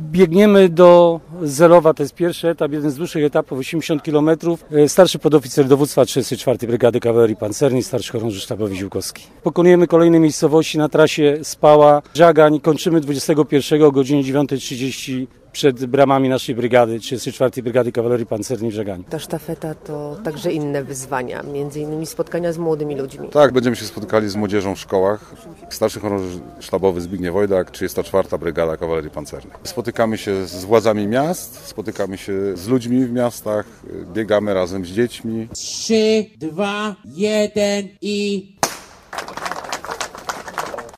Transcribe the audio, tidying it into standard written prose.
Biegniemy do Zelowa, to jest pierwszy etap, jeden z dłuższych etapów, 80 km. Starszy podoficer dowództwa 34. Brygady Kawalerii Pancernej, starszy chorąży sztabowy Ziółkowski. Pokonujemy kolejne miejscowości na trasie Spała, Żagań. Kończymy 21 o godzinie 9:30 przed bramami naszej brygady, 34. Brygady Kawalerii Pancernej w Żaganiu. Ta sztafeta to także inne wyzwania, między innymi spotkania z młodymi ludźmi. Tak, będziemy się spotkali z młodzieżą w szkołach. Starszy chorąży sztabowy Zbigniew Wojdak, 34. Brygada Kawalerii Pancernej. Spotykamy się z władzami miast, spotykamy się z ludźmi w miastach, biegamy razem z dziećmi. 3, 2, 1 i...